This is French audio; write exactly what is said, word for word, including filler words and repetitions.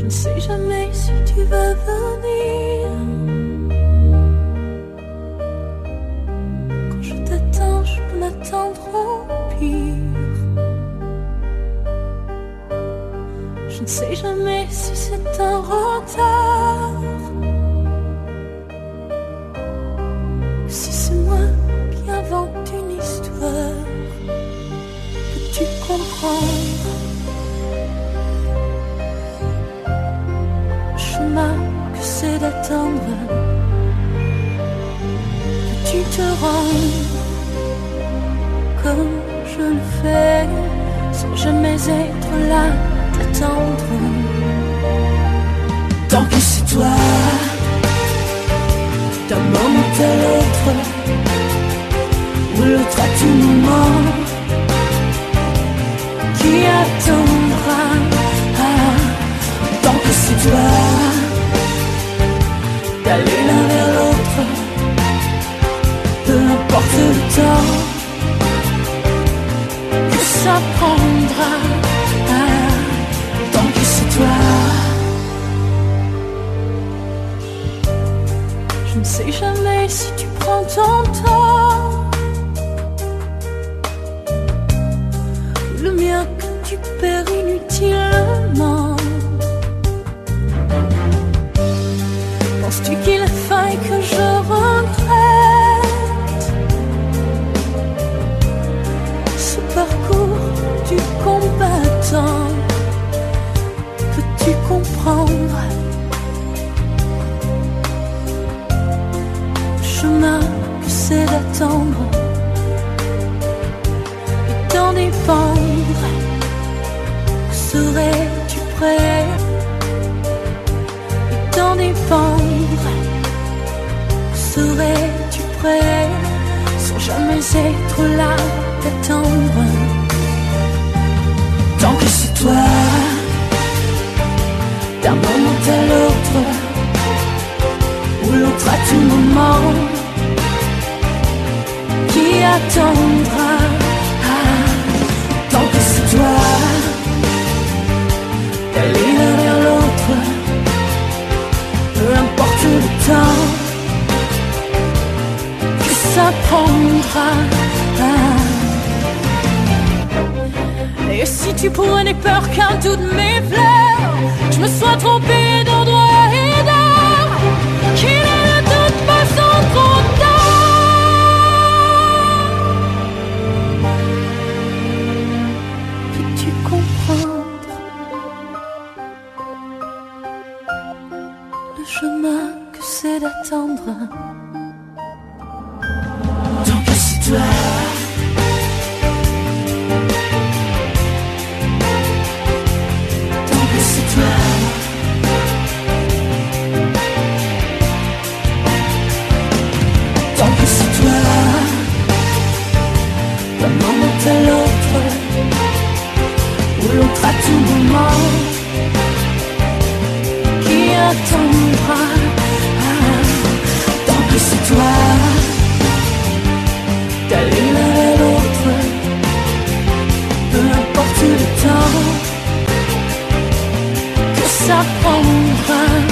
Je ne sais jamais si tu vas venir. Quand je t'attends, je peux m'attendre au pire. Je ne sais jamais si c'est un retard, si c'est moi qui invente une histoire. Peux-tu comprendre le chemin que c'est d'attendre? Peux-tu te rendre comme je le fais, sans jamais être là t'attendre? Tant que c'est toi, d'un moment à l'autre, ou l'autre à tout moment, qui attendra? Ah, tant que c'est toi, d'aller l'un vers l'autre, peu importe le temps que ça prendra. Ah, tant que c'est toi. Je ne sais jamais si tu prends ton temps, le mien que tu perds inutilement. Penses-tu qu'il faille que je regrette ce parcours du combattant? Peux-tu comprendre le chemin que c'est d'attendre et d'en dépendre? Serais-tu prêt et d'en dépendre? Serais-tu prêt sans jamais être là d'attendre? Tant que c'est toi, d'un moment à l'autre, ou l'autre à tout moment, qui attendra? Ah, tant que c'est toi, d'aller l'un vers l'autre, peu importe le temps que ça prendra. Ah. Et si tu prenais peur qu'un doute m'effleure, je me sois trompée d'endroit et d'heure, qu'il ne doute pas sans trop tard. Peux-tu comprendre le chemin que c'est d'attendre? Tant que c'est toi, à l'autre, ou l'autre à tout moment, qui attendra? Ah, tant que c'est toi, d'aller l'un vers l'autre, peu importe le temps que ça prendra.